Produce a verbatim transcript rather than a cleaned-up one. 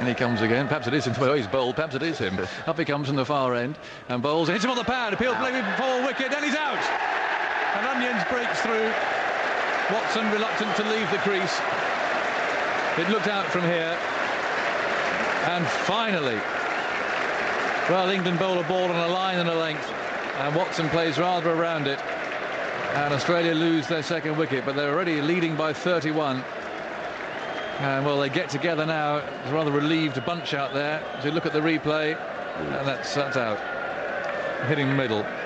And he comes again. Perhaps it is him. Well, he's bowled. Perhaps it is him. Up he comes from the far end and bowls. Hits him on the pad. Appeals maybe before wicket. And he's out. And Onions breaks through. Watson reluctant to leave the crease. It looked out from here. And finally, well, England bowl a ball on a line and a length. And Watson plays rather around it. And Australia lose their second wicket. But they're already leading by thirty-one. And well, they get together now. It's a rather relieved bunch out there. As you look at the replay, and that's that's out, hitting middle.